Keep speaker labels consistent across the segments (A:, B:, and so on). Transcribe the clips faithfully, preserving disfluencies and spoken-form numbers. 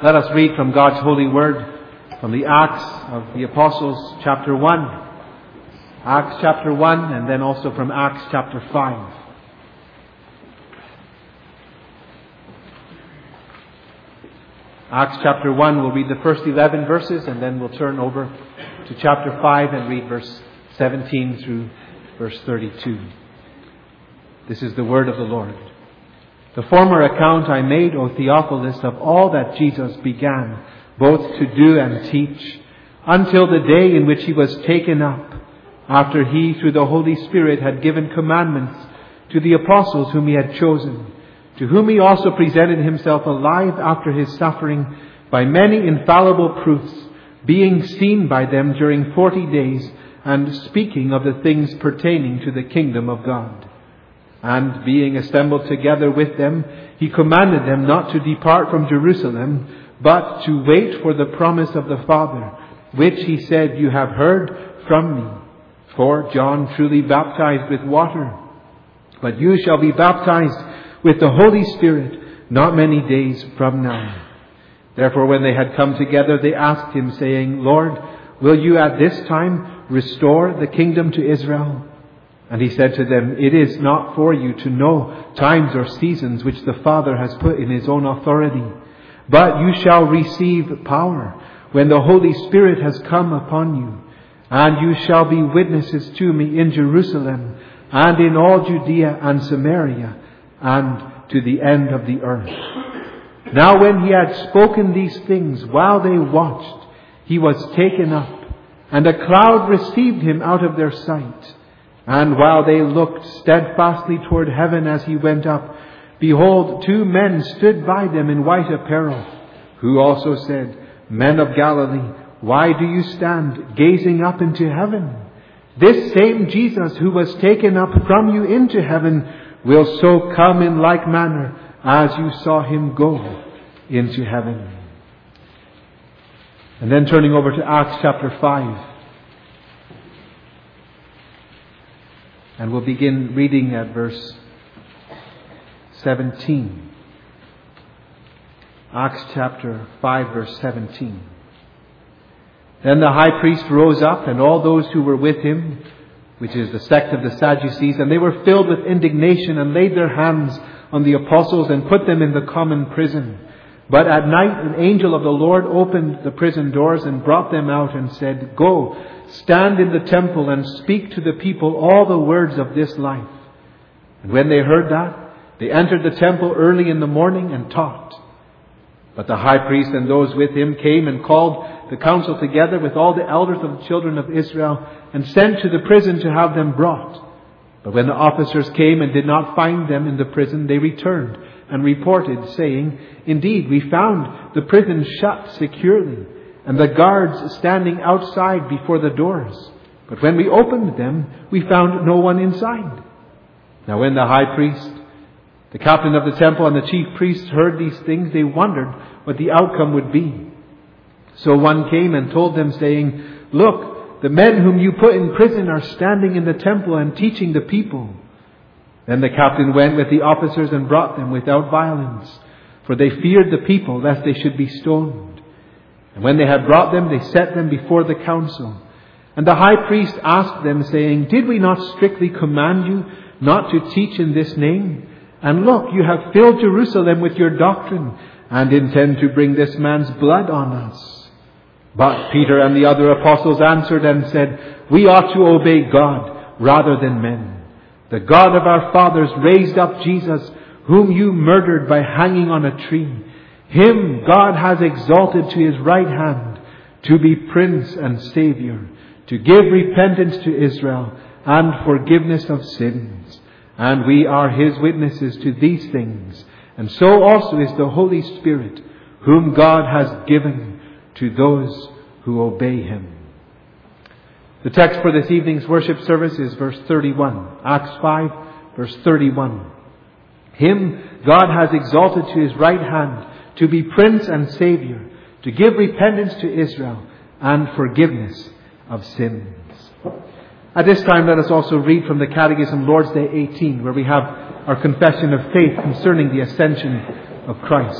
A: Let us read from God's holy word from the Acts of the Apostles, chapter one. Acts chapter one, and then also from Acts chapter five. Acts chapter one, we'll read the first eleven verses, and then we'll turn over to chapter five and read verse seventeen through verse thirty-two. This is the word of the Lord. The former account I made, O Theophilus, of all that Jesus began, both to do and teach, until the day in which he was taken up, after he, through the Holy Spirit, had given commandments to the apostles whom he had chosen, to whom he also presented himself alive after his suffering by many infallible proofs, being seen by them during forty days, and speaking of the things pertaining to the kingdom of God. And being assembled together with them, he commanded them not to depart from Jerusalem, but to wait for the promise of the Father, which he said, You have heard from me. For John truly baptized with water, but you shall be baptized with the Holy Spirit not many days from now. Therefore, when they had come together, they asked him, saying, Lord, will you at this time restore the kingdom to Israel? And he said to them, It is not for you to know times or seasons which the Father has put in his own authority, but you shall receive power when the Holy Spirit has come upon you, and you shall be witnesses to me in Jerusalem and in all Judea and Samaria and to the end of the earth. Now when he had spoken these things, while they watched, he was taken up, and a cloud received him out of their sight. And while they looked steadfastly toward heaven as he went up, behold, two men stood by them in white apparel, who also said, Men of Galilee, why do you stand gazing up into heaven? This same Jesus who was taken up from you into heaven will so come in like manner as you saw him go into heaven. And then turning over to Acts chapter five. And we'll begin reading at verse seventeen. Acts chapter five, verse seventeen. Then the high priest rose up, and all those who were with him, which is the sect of the Sadducees, and they were filled with indignation, and laid their hands on the apostles, and put them in the common prison. But at night an angel of the Lord opened the prison doors, and brought them out, and said, Go, stand in the temple, and speak to the people all the words of this life. And when they heard that, they entered the temple early in the morning, and taught. But the high priest and those with him came and called the council together with all the elders of the children of Israel, and sent to the prison to have them brought. But when the officers came and did not find them in the prison, they returned and reported, saying, Indeed, we found the prison shut securely, and the guards standing outside before the doors. But when we opened them, we found no one inside. Now when the high priest, the captain of the temple, and the chief priests heard these things, they wondered what the outcome would be. So one came and told them, saying, Look, the men whom you put in prison are standing in the temple and teaching the people. Then the captain went with the officers and brought them without violence, for they feared the people, lest they should be stoned. And when they had brought them, they set them before the council. And the high priest asked them, saying, Did we not strictly command you not to teach in this name? And look, you have filled Jerusalem with your doctrine, and intend to bring this man's blood on us. But Peter and the other apostles answered and said, We ought to obey God rather than men. The God of our fathers raised up Jesus, whom you murdered by hanging on a tree. Him God has exalted to his right hand to be Prince and Saviour, to give repentance to Israel and forgiveness of sins. And we are his witnesses to these things. And so also is the Holy Spirit, whom God has given to those who obey him. The text for this evening's worship service is verse thirty-one. Acts five, verse thirty-one. Him God has exalted to his right hand to be Prince and Saviour, to give repentance to Israel and forgiveness of sins. At this time, let us also read from the Catechism, Lord's Day eighteen, where we have our confession of faith concerning the ascension of Christ.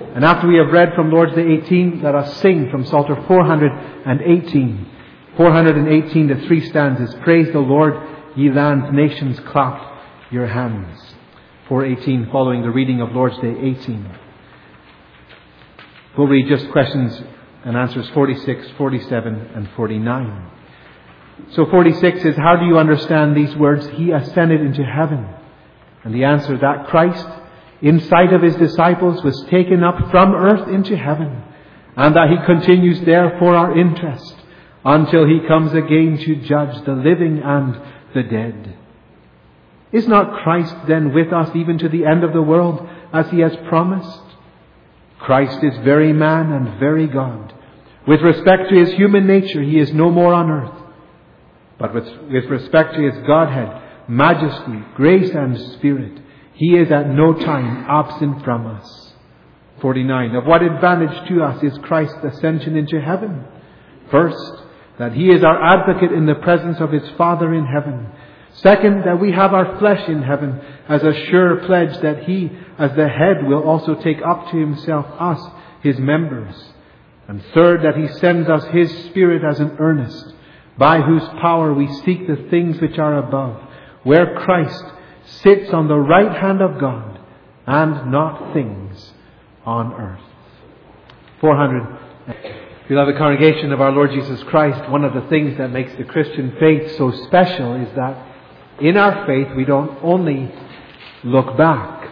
A: And after we have read from Lord's Day eighteen, let us sing from Psalter four hundred eighteen. four hundred eighteen, the three stanzas. Praise the Lord, ye lands, nations, clap your hands. four eighteen, following the reading of Lord's Day eighteen. We'll read just questions and answers forty-six, forty-seven, and forty-nine. So forty-six is, how do you understand these words? He ascended into heaven. And the answer, that Christ, in sight of his disciples, was taken up from earth into heaven, and that he continues there for our interest until he comes again to judge the living and the dead. Is not Christ then with us even to the end of the world, as he has promised? Christ is very man and very God. With respect to his human nature, he is no more on earth. But with, with respect to his Godhead, majesty, grace and spirit, he is at no time absent from us. forty-nine. Of what advantage to us is Christ's ascension into heaven? First, that he is our advocate in the presence of his Father in heaven. Second, that we have our flesh in heaven as a sure pledge that he, as the head, will also take up to himself us, his members. And third, that he sends us his Spirit as an earnest, by whose power we seek the things which are above, where Christ sits on the right hand of God, and not things on earth. four hundred. Beloved congregation of our Lord Jesus Christ, one of the things that makes the Christian faith so special is that in our faith we don't only look back.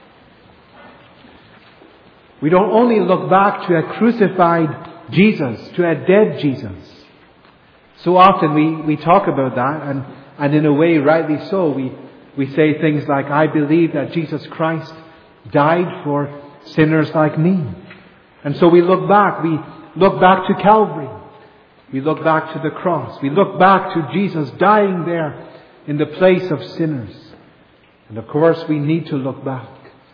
A: We don't only look back to a crucified Jesus, to a dead Jesus. So often we, we talk about that, and, and in a way rightly so, we, we say things like, I believe that Jesus Christ died for sinners like me. And so we look back, we look back to Calvary. We look back to the cross. We look back to Jesus dying there in the place of sinners. And of course we need to look back.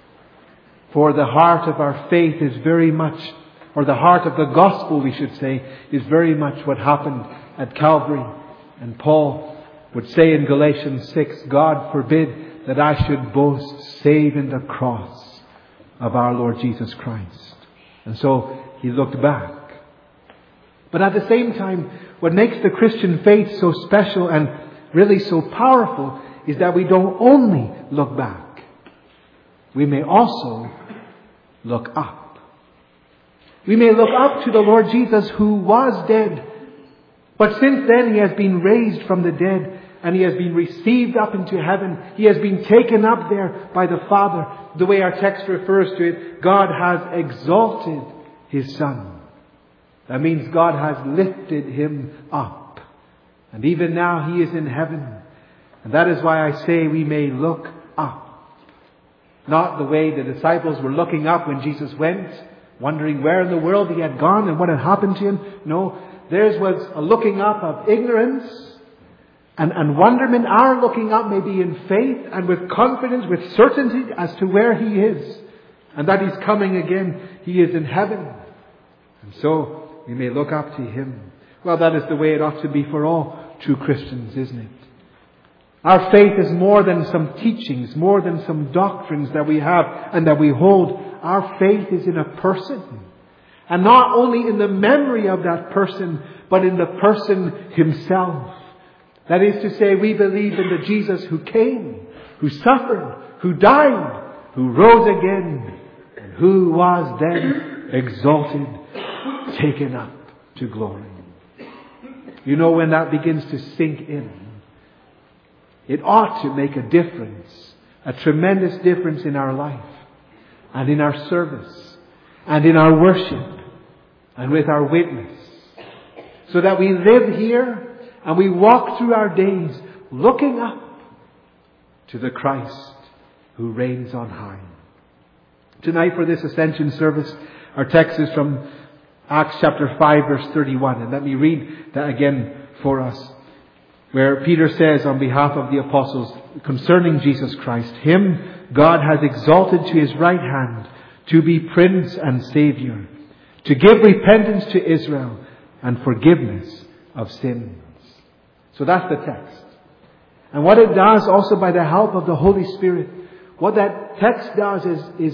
A: For the heart of our faith is very much, or the heart of the gospel we should say, is very much what happened at Calvary. And Paul would say in Galatians six, God forbid that I should boast save in the cross of our Lord Jesus Christ. And so he looked back. But at the same time, what makes the Christian faith so special and really so powerful is that we don't only look back. We may also look up. We may look up to the Lord Jesus, who was dead, but since then he has been raised from the dead, and he has been received up into heaven. He has been taken up there by the Father. The way our text refers to it, God has exalted his Son. That means God has lifted him up. And even now he is in heaven. And that is why I say we may look up. Not the way the disciples were looking up when Jesus went, wondering where in the world he had gone and what had happened to him. No, theirs was a looking up of ignorance and, and wonderment. Our looking up may be in faith and with confidence, with certainty as to where he is. And that he's coming again. He is in heaven. And so we may look up to him. Well, that is the way it ought to be for all true Christians, isn't it? Our faith is more than some teachings, more than some doctrines that we have and that we hold. Our faith is in a person. And not only in the memory of that person, but in the person himself. That is to say, we believe in the Jesus who came, who suffered, who died, who rose again, and who was then exalted, taken up to glory. You know, when that begins to sink in, it ought to make a difference, a tremendous difference in our life and in our service and in our worship and with our witness. So that we live here and we walk through our days looking up to the Christ who reigns on high. Tonight for this Ascension service, our text is from Acts chapter five verse thirty-one. And let me read that again for us. Where Peter says on behalf of the apostles concerning Jesus Christ, him God has exalted to his right hand to be Prince and Saviour, to give repentance to Israel and forgiveness of sins. So that's the text. And what it does also by the help of the Holy Spirit, what that text does is, is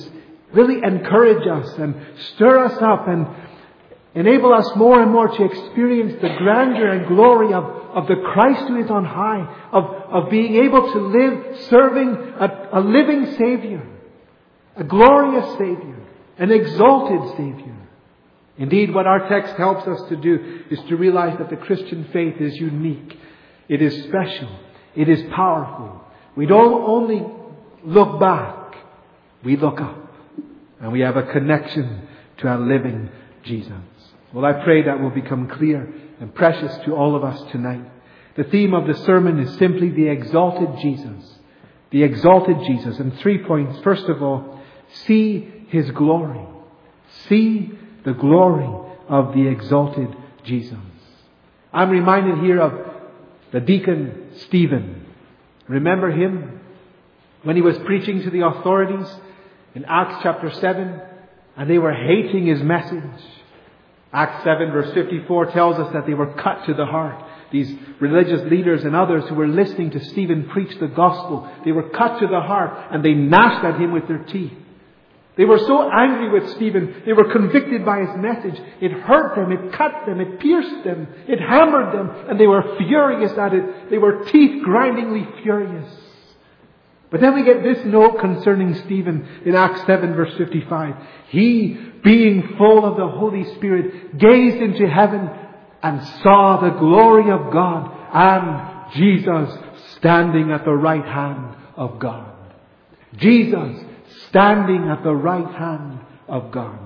A: really encourage us and stir us up and enable us more and more to experience the grandeur and glory of, of the Christ who is on high, of, of being able to live serving a, a living Savior, a glorious Savior, an exalted Savior. Indeed, what our text helps us to do is to realize that the Christian faith is unique. It is special. It is powerful. We don't only look back, we look up. And we have a connection to our living Jesus. Well, I pray that will become clear and precious to all of us tonight. The theme of the sermon is simply the exalted Jesus. The exalted Jesus. And three points. First of all, see His glory. See the glory of the exalted Jesus. I'm reminded here of the deacon Stephen. Remember him when he was preaching to the authorities in Acts chapter seven, and they were hating his message. Acts seven verse fifty-four tells us that they were cut to the heart. These religious leaders and others who were listening to Stephen preach the gospel, they were cut to the heart and they gnashed at him with their teeth. They were so angry with Stephen. They were convicted by his message. It hurt them. It cut them. It pierced them. It hammered them. And they were furious at it. They were teeth-grindingly furious. But then we get this note concerning Stephen in Acts seven verse fifty-five. He, being full of the Holy Spirit, gazed into heaven and saw the glory of God and Jesus standing at the right hand of God. Jesus standing at the right hand of God.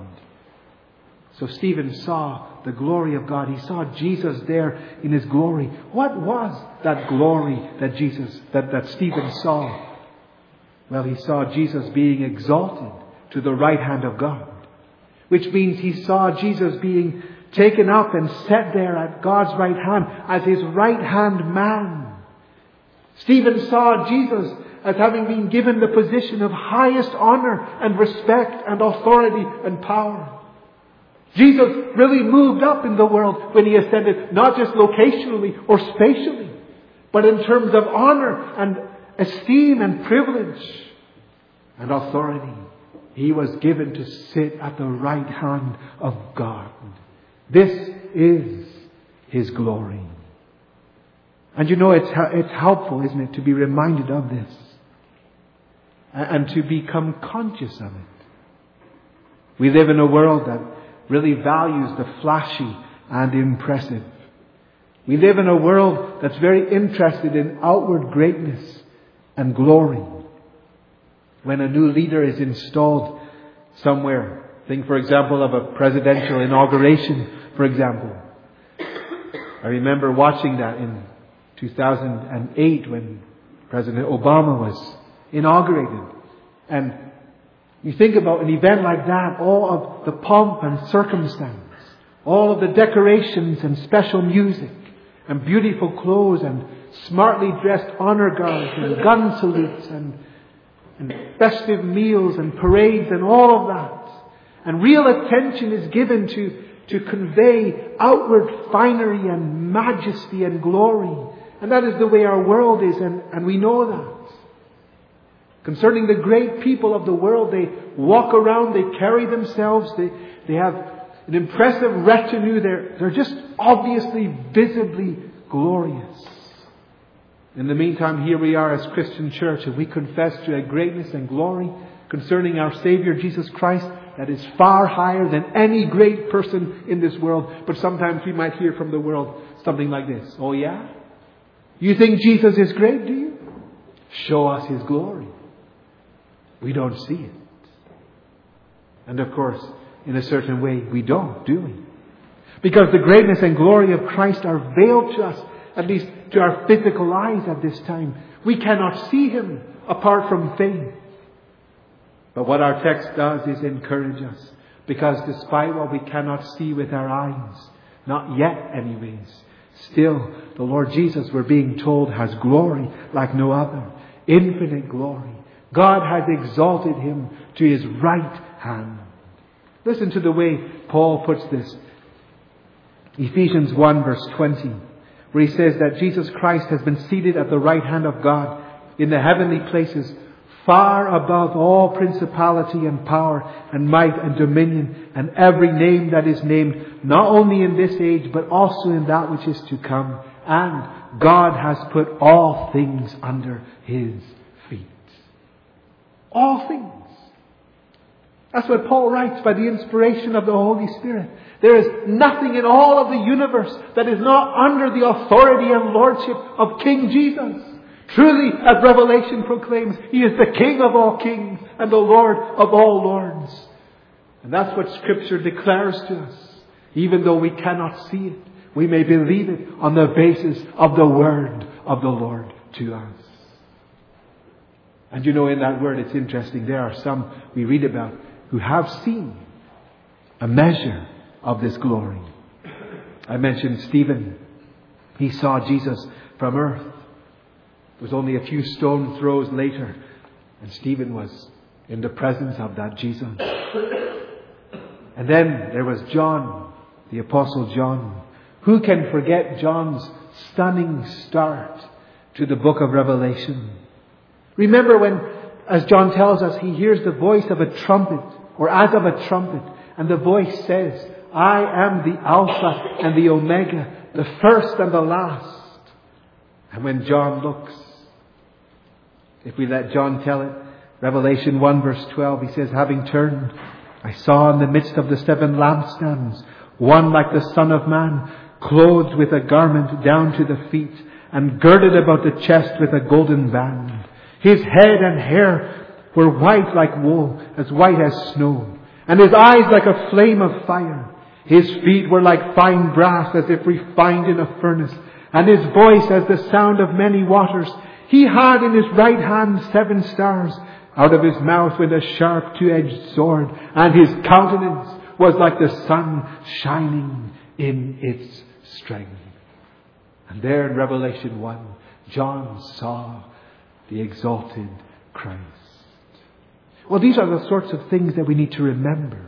A: So Stephen saw the glory of God. He saw Jesus there in His glory. What was that glory that Jesus, that, that Stephen saw? Well, he saw Jesus being exalted to the right hand of God. Which means he saw Jesus being taken up and set there at God's right hand as His right hand man. Stephen saw Jesus as having been given the position of highest honor and respect and authority and power. Jesus really moved up in the world when He ascended, not just locationally or spatially, but in terms of honor and esteem and privilege and authority. He was given to sit at the right hand of God. This is His glory. And you know, it's, it's helpful, isn't it, to be reminded of this. And to become conscious of it. We live in a world that really values the flashy and impressive. We live in a world that's very interested in outward greatness and glory. When a new leader is installed somewhere, think for example of a presidential inauguration, for example. I remember watching that in two thousand eight when President Obama was inaugurated. And you think about an event like that, all of the pomp and circumstance, all of the decorations and special music and beautiful clothes and smartly dressed honor guards and gun salutes and, and festive meals and parades and all of that. And real attention is given to, to convey outward finery and majesty and glory. And that is the way our world is, and, and we know that. Concerning the great people of the world, they walk around, they carry themselves, they, they have an impressive retinue. They're, they're just obviously, visibly glorious. In the meantime, here we are as Christian church, and we confess to a greatness and glory concerning our Savior Jesus Christ that is far higher than any great person in this world. But sometimes we might hear from the world something like this. Oh yeah? You think Jesus is great, do you? Show us His glory. We don't see it. And of course, in a certain way, we don't, do we? Because the greatness and glory of Christ are veiled to us, at least to our physical eyes at this time. We cannot see Him apart from faith. But what our text does is encourage us. Because despite what we cannot see with our eyes, not yet anyways, still the Lord Jesus, we're being told, has glory like no other. Infinite glory. God has exalted Him to His right hand. Listen to the way Paul puts this. Ephesians one verse twenty, where he says that Jesus Christ has been seated at the right hand of God in the heavenly places, far above all principality and power and might and dominion and every name that is named, not only in this age, but also in that which is to come. And God has put all things under His feet. All things. That's what Paul writes by the inspiration of the Holy Spirit. There is nothing in all of the universe that is not under the authority and lordship of King Jesus. Truly, as Revelation proclaims, He is the King of all kings and the Lord of all lords. And that's what Scripture declares to us. Even though we cannot see it, we may believe it on the basis of the word of the Lord to us. And you know, in that word, it's interesting. There are some we read about who have seen a measure of this glory. I mentioned Stephen. He saw Jesus from earth. It was only a few stone throws later, and Stephen was in the presence of that Jesus. And then there was John, the Apostle John. Who can forget John's stunning start to the book of Revelation? Remember when, as John tells us, he hears the voice of a trumpet, or as of a trumpet, and the voice says, I am the Alpha and the Omega, the first and the last. And when John looks, if we let John tell it, Revelation one verse twelve, he says, having turned, I saw in the midst of the seven lampstands one like the Son of Man, clothed with a garment down to the feet, and girded about the chest with a golden band. His head and hair were white like wool, as white as snow, and his eyes like a flame of fire. His feet were like fine brass, as if refined in a furnace, and his voice as the sound of many waters. He had in his right hand seven stars. Out of his mouth went a sharp two-edged sword, and his countenance was like the sun shining in its strength. And there in Revelation one, John saw the exalted Christ. Well, these are the sorts of things that we need to remember.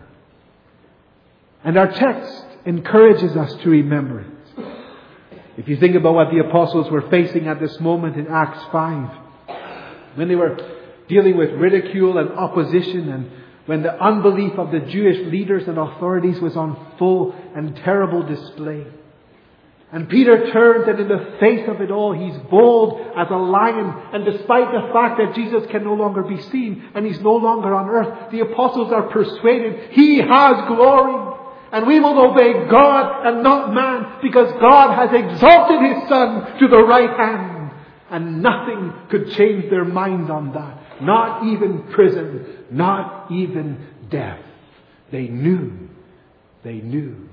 A: And our text encourages us to remember it. If you think about what the apostles were facing at this moment in Acts five, when they were dealing with ridicule and opposition, and when the unbelief of the Jewish leaders and authorities was on full and terrible display. And Peter turns, and in the face of it all, he's bold as a lion. And despite the fact that Jesus can no longer be seen and He's no longer on earth, the apostles are persuaded He has glory. And we will obey God and not man, because God has exalted His Son to the right hand. And nothing could change their minds on that. Not even prison. Not even death. They knew. They knew.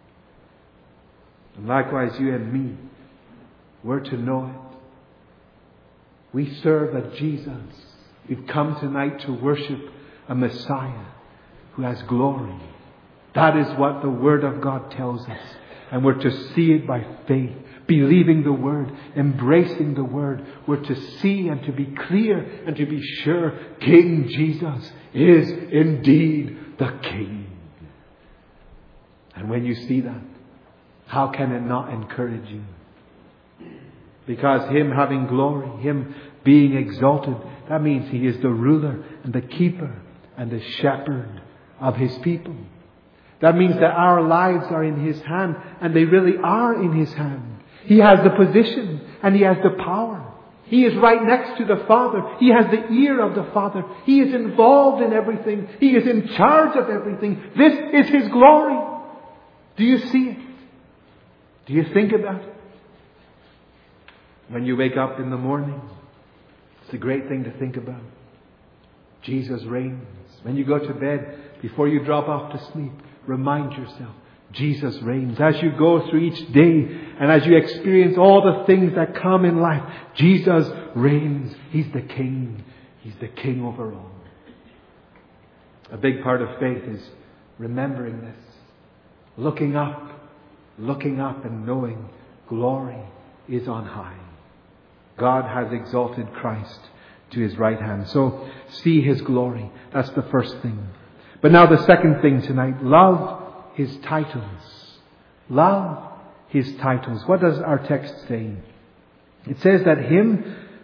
A: And likewise, you and me, we're to know it. We serve a Jesus. We've come tonight to worship a Messiah who has glory. That is what the Word of God tells us. And we're to see it by faith, believing the Word, embracing the Word. We're to see and to be clear and to be sure King Jesus is indeed the King. And when you see that, how can it not encourage you? Because Him having glory, Him being exalted, that means He is the ruler and the keeper and the shepherd of His people. That means that our lives are in His hand, and they really are in His hand. He has the position and He has the power. He is right next to the Father. He has the ear of the Father. He is involved in everything. He is in charge of everything. This is His glory. Do you see it? Do you think about it? When you wake up in the morning, it's a great thing to think about. Jesus reigns. When you go to bed, before you drop off to sleep, remind yourself, Jesus reigns. As you go through each day and as you experience all the things that come in life, Jesus reigns. He's the King. He's the King over all. A big part of faith is remembering this. Looking up. Looking up and knowing glory is on high. God has exalted Christ to His right hand. So see His glory. That's the first thing. But now the second thing tonight. Love His titles. Love His titles. What does our text say? It says that Him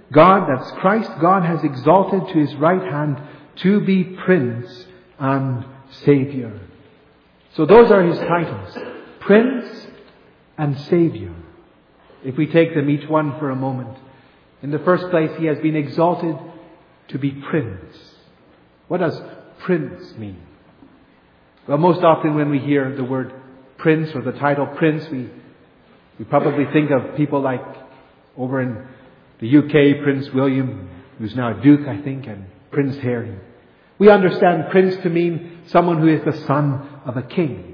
A: God, that's Christ, God has exalted to His right hand to be Prince and Savior. So those are His titles. Prince and Savior. If we take them each one for a moment. In the first place, He has been exalted to be Prince. What does Prince mean? Well, most often when we hear the word Prince or the title Prince, we, we probably think of people like over in the U K, Prince William, who's now a Duke, I think, and Prince Harry. We understand Prince to mean someone who is the son of a king.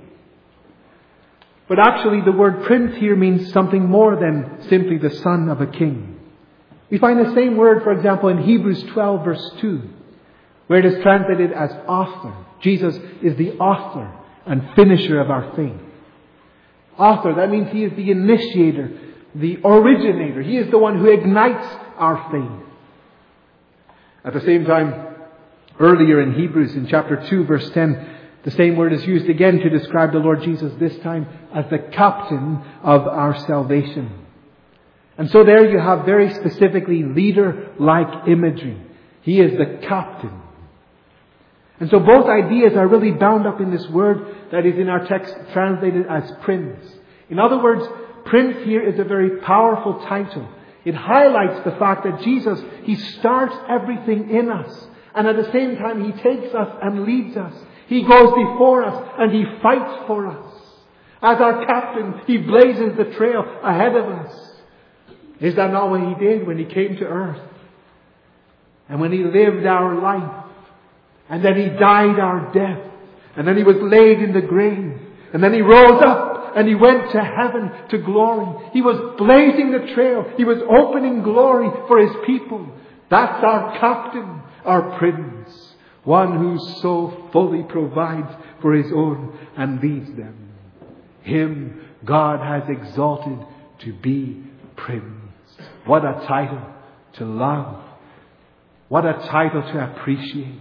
A: But actually the word Prince here means something more than simply the son of a king. We find the same word, for example, in Hebrews twelve verse two, where it is translated as author. Jesus is the author and finisher of our faith. Author, that means He is the initiator, the originator. He is the one who ignites our faith. At the same time, earlier in Hebrews, in chapter two, verse ten, the same word is used again to describe the Lord Jesus, this time as the captain of our salvation. And so there you have very specifically leader-like imagery. He is the captain. And so both ideas are really bound up in this word that is in our text translated as Prince. In other words, Prince here is a very powerful title. It highlights the fact that Jesus, He starts everything in us. And at the same time, He takes us and leads us. He goes before us and He fights for us. As our captain, He blazes the trail ahead of us. Is that not what He did when He came to earth? And when He lived our life? And then He died our death. And then He was laid in the grave. And then He rose up and He went to heaven to glory. He was blazing the trail. He was opening glory for His people. That's our captain, our Prince. One who so fully provides for His own and leads them. Him God has exalted to be Prince. What a title to love. What a title to appreciate.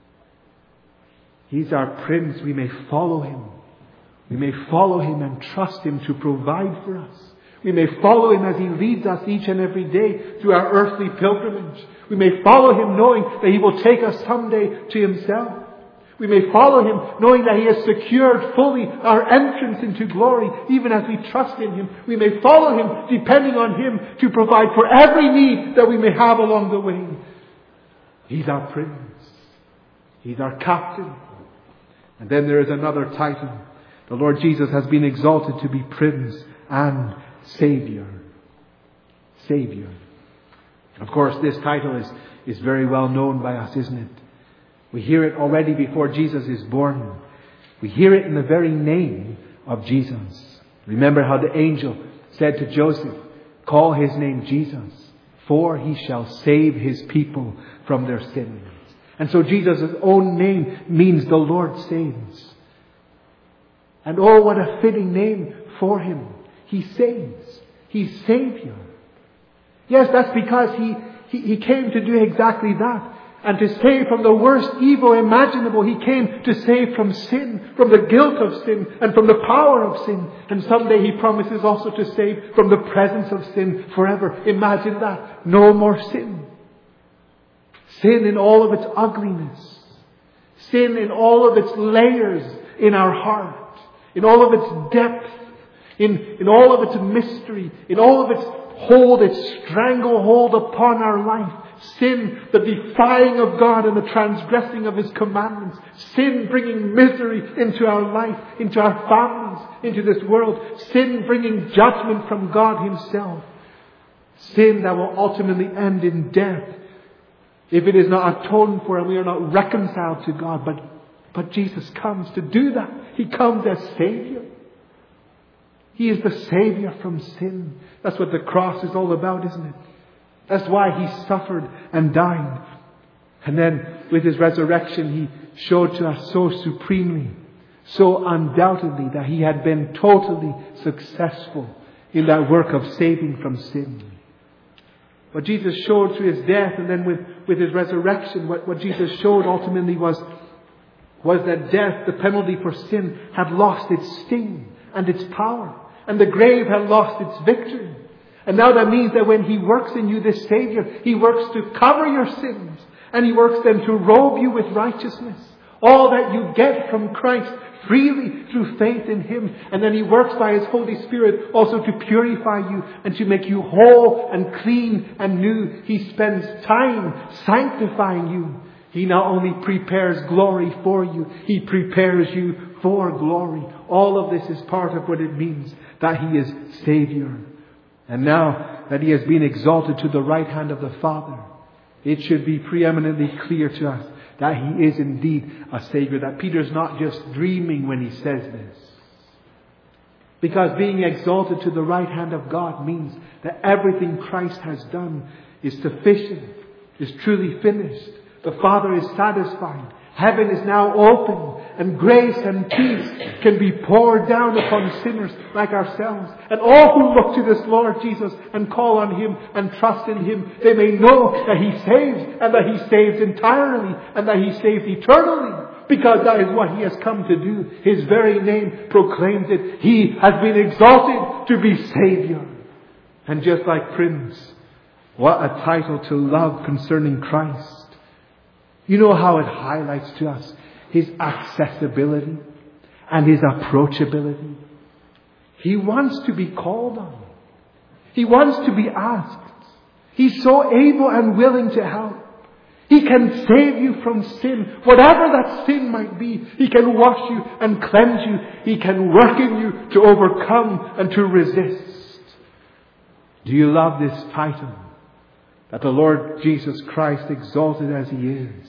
A: He's our Prince. We may follow Him. We may follow Him and trust Him to provide for us. We may follow Him as He leads us each and every day through our earthly pilgrimage. We may follow Him knowing that He will take us someday to Himself. We may follow Him knowing that He has secured fully our entrance into glory even as we trust in Him. We may follow Him depending on Him to provide for every need that we may have along the way. He's our Prince. He's our captain. And then there is another title. The Lord Jesus has been exalted to be Prince and Savior. Savior. Of course, this title is, is very well known by us, isn't it? We hear it already before Jesus is born. We hear it in the very name of Jesus. Remember how the angel said to Joseph, "Call His name Jesus, for He shall save His people from their sins." And so Jesus' own name means the Lord saves. And oh, what a fitting name for Him. He saves. He's Savior. Yes, that's because He, he, he came to do exactly that. And to save from the worst evil imaginable. He came to save from sin, from the guilt of sin, and from the power of sin. And someday He promises also to save from the presence of sin forever. Imagine that. No more sin. Sin in all of its ugliness. Sin in all of its layers in our heart. In all of its depth. In, in all of its mystery. In all of its hold, its stranglehold upon our life. Sin, the defying of God and the transgressing of His commandments. Sin bringing misery into our life, into our families, into this world. Sin bringing judgment from God Himself. Sin that will ultimately end in death if it is not atoned for and we are not reconciled to God. But, but Jesus comes to do that. He comes as Savior. He is the Savior from sin. That's what the cross is all about, isn't it? That's why He suffered and died. And then with His resurrection, He showed to us so supremely, so undoubtedly that He had been totally successful in that work of saving from sin. What Jesus showed through His death and then with, with His resurrection, what, what Jesus showed ultimately was, was that death, the penalty for sin, had lost its sting and its power. And the grave had lost its victory. And now that means that when He works in you, this Savior, He works to cover your sins. And He works then to robe you with righteousness. All that you get from Christ freely through faith in Him. And then He works by His Holy Spirit also to purify you and to make you whole and clean and new. He spends time sanctifying you. He not only prepares glory for you, He prepares you for glory. All of this is part of what it means that He is Savior. And now that He has been exalted to the right hand of the Father, it should be preeminently clear to us that He is indeed a Savior. That Peter's not just dreaming when he says this. Because being exalted to the right hand of God means that everything Christ has done is sufficient, is truly finished. The Father is satisfied. Heaven is now open, and grace and peace can be poured down upon sinners like ourselves. And all who look to this Lord Jesus and call on Him and trust in Him, they may know that He saves, and that He saves entirely, and that He saves eternally. Because that is what He has come to do. His very name proclaims it. He has been exalted to be Savior. And just like Prince, what a title to love concerning Christ. You know how it highlights to us His accessibility and His approachability. He wants to be called on. He wants to be asked. He's so able and willing to help. He can save you from sin, whatever that sin might be. He can wash you and cleanse you. He can work in you to overcome and to resist. Do you love this title? That the Lord Jesus Christ, exalted as He is,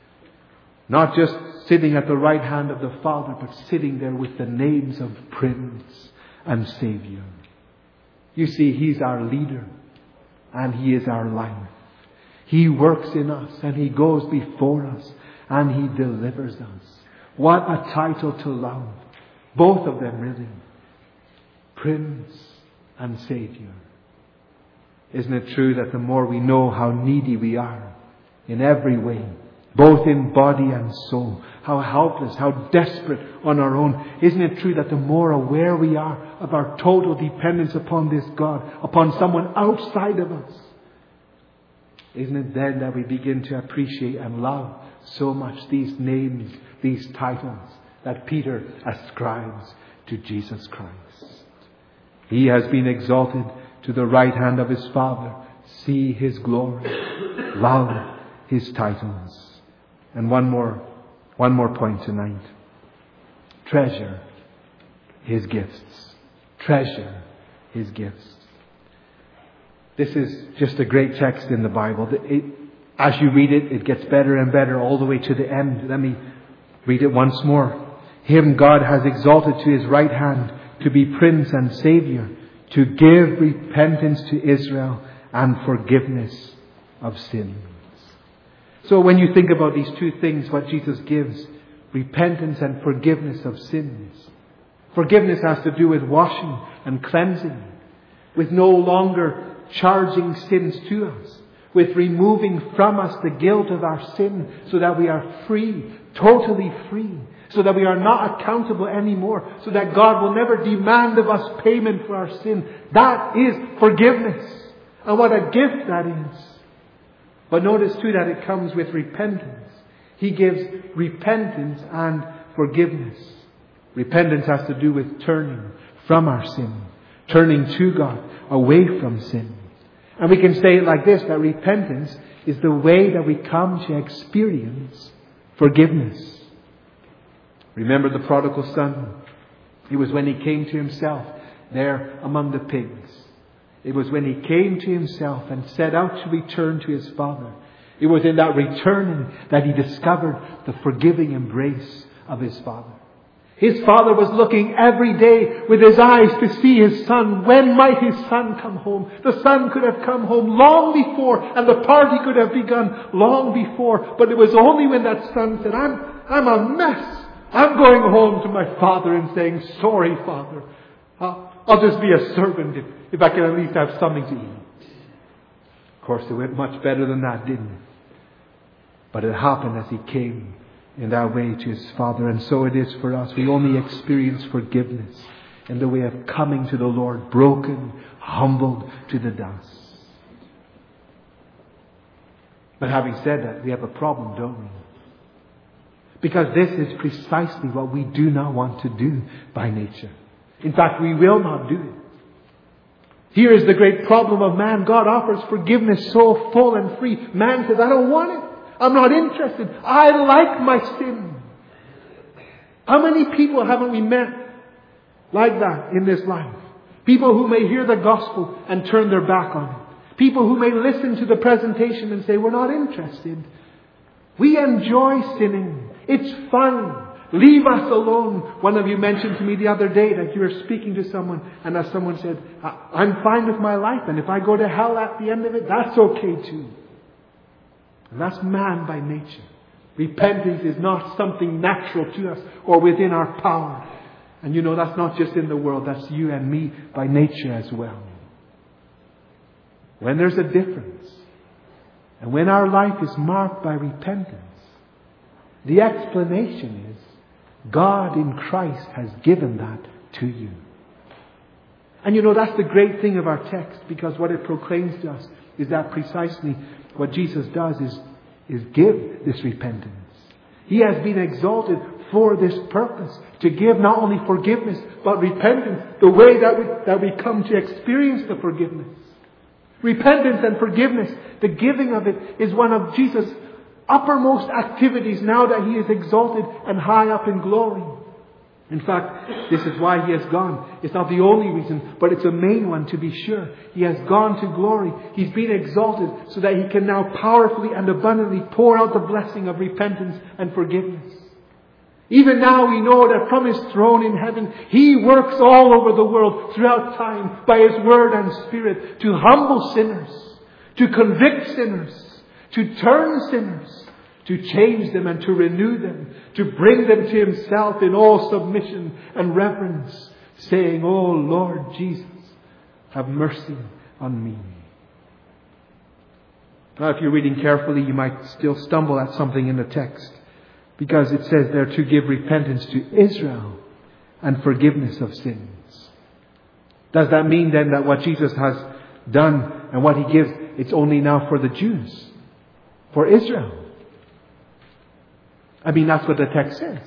A: not just sitting at the right hand of the Father, but sitting there with the names of Prince and Savior. You see, He's our leader and He is our life. He works in us and He goes before us and He delivers us. What a title to love. Both of them really. Prince and Savior. Isn't it true that the more we know how needy we are in every way, both in body and soul, how helpless, how desperate on our own, isn't it true that the more aware we are of our total dependence upon this God, upon someone outside of us, isn't it then that we begin to appreciate and love so much these names, these titles that Peter ascribes to Jesus Christ? He has been exalted to the right hand of His Father. See His glory. Love His titles. And one more, one more point tonight. Treasure His gifts. Treasure His gifts. This is just a great text in the Bible. It, as you read it, it gets better and better all the way to the end. Let me read it once more. Him God has exalted to His right hand to be Prince and Savior, to give repentance to Israel and forgiveness of sins. So when you think about these two things, what Jesus gives, repentance and forgiveness of sins. Forgiveness has to do with washing and cleansing, with no longer charging sins to us, with removing from us the guilt of our sin so that we are free, totally free, so that we are not accountable anymore, so that God will never demand of us payment for our sin. That is forgiveness. And what a gift that is. But notice too that it comes with repentance. He gives repentance and forgiveness. Repentance has to do with turning from our sin, turning to God, away from sin. And we can say it like this, that repentance is the way that we come to experience forgiveness. Remember the prodigal son? It was when he came to himself there among the pigs. It was when he came to himself and set out to return to his father. It was in that returning that he discovered the forgiving embrace of his father. His father was looking every day with his eyes to see his son. When might his son come home? The son could have come home long before, and the party could have begun long before. But it was only when that son said, I'm, I'm a mess. I'm going home to my father and saying, sorry, Father. I'll, I'll just be a servant if, if I can at least have something to eat. Of course, it went much better than that, didn't it? But it happened as he came in that way to his father. And so it is for us. We only experience forgiveness in the way of coming to the Lord, broken, humbled to the dust. But having said that, we have a problem, don't we? Because this is precisely what we do not want to do by nature. In fact, we will not do it. Here is the great problem of man. God offers forgiveness so full and free. Man says, I don't want it. I'm not interested. I like my sin. How many people haven't we met like that in this life? People who may hear the gospel and turn their back on it. People who may listen to the presentation and say, we're not interested. We enjoy sinning. It's fun. Leave us alone. One of you mentioned to me the other day that you were speaking to someone, and as someone said, I'm fine with my life, and if I go to hell at the end of it, that's okay too. And that's man by nature. Repentance is not something natural to us or within our power. And you know, that's not just in the world, that's you and me by nature as well. When there's a difference, and when our life is marked by repentance, the explanation is God in Christ has given that to you. And you know, that's the great thing of our text, because what it proclaims to us is that precisely what Jesus does is, is give this repentance. He has been exalted for this purpose, to give not only forgiveness, but repentance, the way that we, that we come to experience the forgiveness. Repentance and forgiveness, the giving of it, is one of Jesus' uppermost activities now that He is exalted and high up in glory. In fact, this is why He has gone. It's not the only reason, but it's a main one to be sure. He has gone to glory. He's been exalted so that He can now powerfully and abundantly pour out the blessing of repentance and forgiveness. Even now we know that from His throne in heaven, He works all over the world throughout time by His word and Spirit to humble sinners, to convict sinners, to turn sinners, to change them and to renew them, to bring them to Himself in all submission and reverence, saying, "Oh Lord Jesus, have mercy on me." Now, if you're reading carefully, you might still stumble at something in the text, because it says there to give repentance to Israel and forgiveness of sins. Does that mean then that what Jesus has done and what He gives, it's only now for the Jews? For Israel? I mean, that's what the text says.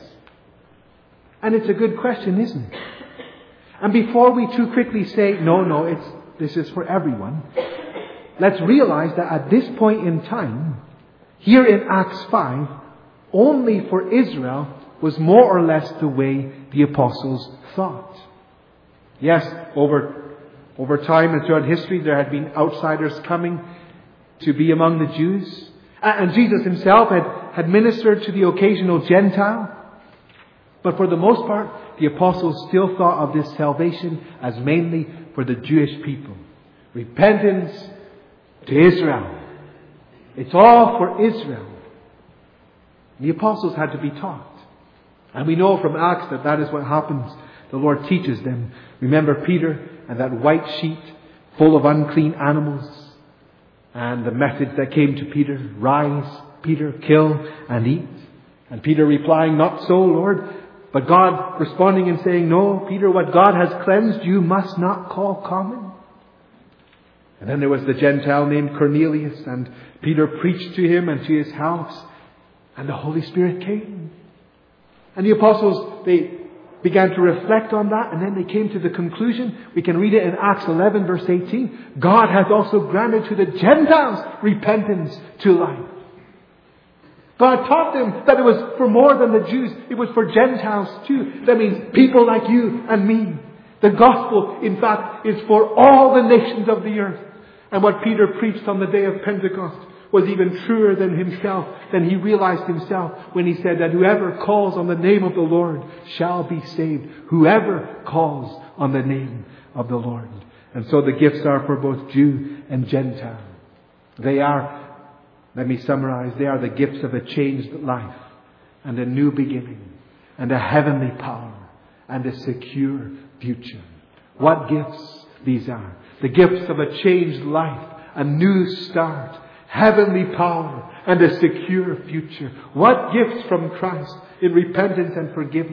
A: And it's a good question, isn't it? And before we too quickly say, no, no, it's this is for everyone, let's realize that at this point in time, here in Acts five, only for Israel was more or less the way the apostles thought. Yes, over, over time and throughout history, there had been outsiders coming to be among the Jews. And Jesus Himself had, had ministered to the occasional Gentile. But for the most part, the apostles still thought of this salvation as mainly for the Jewish people. Repentance to Israel. It's all for Israel. The apostles had to be taught. And we know from Acts that that is what happens. The Lord teaches them. Remember Peter and that white sheet full of unclean animals. And the message that came to Peter, "Rise, Peter, kill and eat." And Peter replying, "Not so, Lord." But God responding and saying, "No, Peter, what God has cleansed you must not call common." And then there was the Gentile named Cornelius, and Peter preached to him and to his house. And the Holy Spirit came. And the apostles, they began to reflect on that, and then they came to the conclusion. We can read it in Acts eleven verse eighteen. God has also granted to the Gentiles repentance to life. God taught them that it was for more than the Jews. It was for Gentiles too. That means people like you and me. The gospel, in fact, is for all the nations of the earth. And what Peter preached on the day of Pentecost was even truer than himself, than he realized himself when he said that whoever calls on the name of the Lord shall be saved. Whoever calls on the name of the Lord. And so the gifts are for both Jew and Gentile. They are, let me summarize, they are the gifts of a changed life and a new beginning and a heavenly power and a secure future. What gifts these are? The gifts of a changed life, a new start, heavenly power and a secure future. What gifts from Christ in repentance and forgiveness.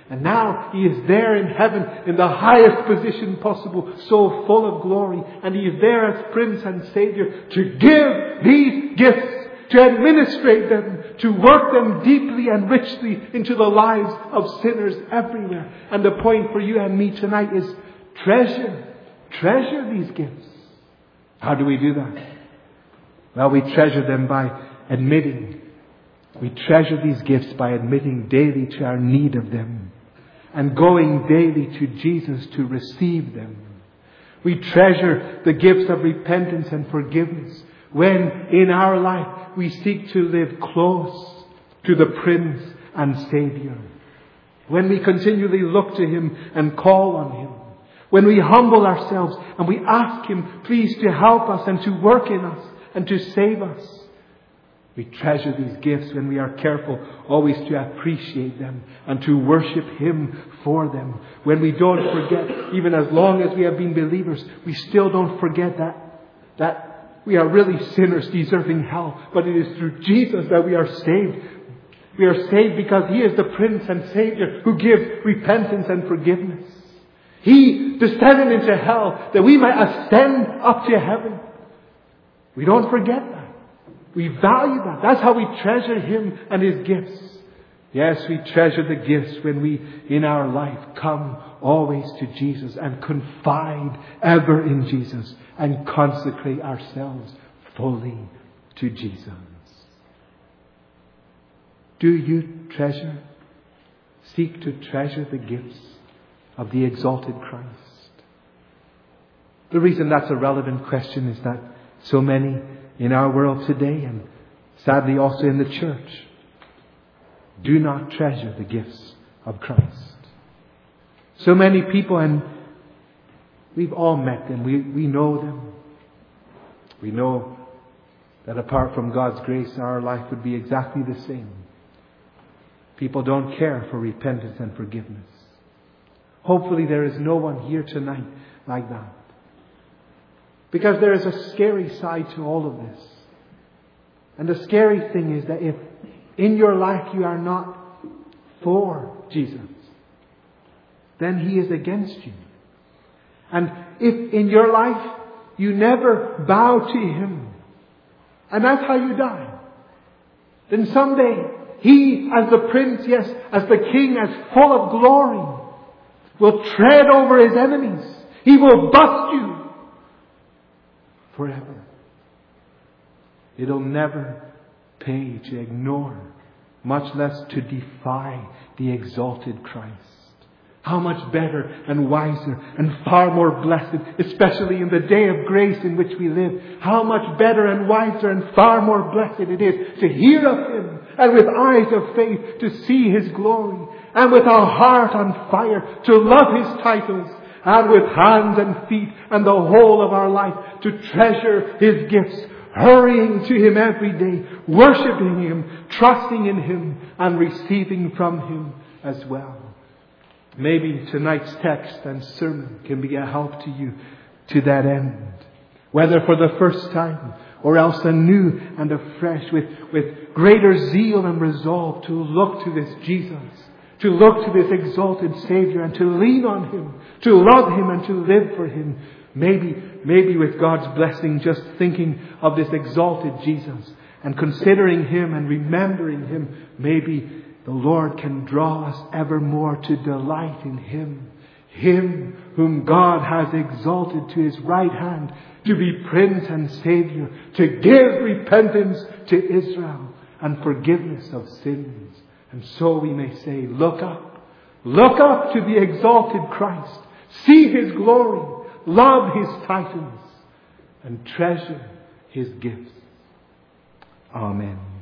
A: And now He is there in heaven in the highest position possible, so full of glory. And He is there as Prince and Savior to give these gifts, to administrate them, to work them deeply and richly into the lives of sinners everywhere. And the point for you and me tonight is treasure, treasure these gifts. How do we do that? Well, we treasure them by admitting. We treasure these gifts by admitting daily to our need of them and going daily to Jesus to receive them. We treasure the gifts of repentance and forgiveness when in our life we seek to live close to the Prince and Savior. When we continually look to Him and call on Him. When we humble ourselves and we ask Him, please, to help us and to work in us and to save us. We treasure these gifts when we are careful always to appreciate them and to worship Him for them. When we don't forget, even as long as we have been believers, we still don't forget that, that we are really sinners deserving hell. But it is through Jesus that we are saved. We are saved because He is the Prince and Savior who gives repentance and forgiveness. He descended into hell that we might ascend up to heaven. We don't forget that. We value that. That's how we treasure Him and His gifts. Yes, we treasure the gifts when we, in our life, come always to Jesus and confide ever in Jesus and consecrate ourselves fully to Jesus. Do you treasure, seek to treasure the gifts of the exalted Christ? The reason that's a relevant question is that so many in our world today, and sadly also in the church, do not treasure the gifts of Christ. So many people, and we've all met them, we, we know them. We know that apart from God's grace, our life would be exactly the same. People don't care for repentance and forgiveness. Hopefully there is no one here tonight like that. Because there is a scary side to all of this. And the scary thing is that if in your life you are not for Jesus, then He is against you. And if in your life you never bow to Him, and that's how you die, then someday He, as the Prince, yes, as the King, as full of glory, will tread over His enemies. He will bust you forever. It'll never pay to ignore, much less to defy the exalted Christ. How much better and wiser and far more blessed, especially in the day of grace in which we live, how much better and wiser and far more blessed it is to hear of Him and with eyes of faith to see His glory, and with our heart on fire to love His titles, and with hands and feet and the whole of our life to treasure His gifts, hurrying to Him every day, worshipping Him, trusting in Him, and receiving from Him as well. Maybe tonight's text and sermon can be a help to you to that end. Whether for the first time or else anew and afresh with, with greater zeal and resolve to look to this Jesus, to look to this exalted Savior and to lean on Him, to love Him and to live for Him. Maybe, maybe with God's blessing, just thinking of this exalted Jesus and considering Him and remembering Him, maybe the Lord can draw us ever more to delight in Him. Him whom God has exalted to His right hand to be Prince and Savior, to give repentance to Israel and forgiveness of sins. And so we may say, look up, look up to the exalted Christ, see His glory, love His titles, and treasure His gifts. Amen.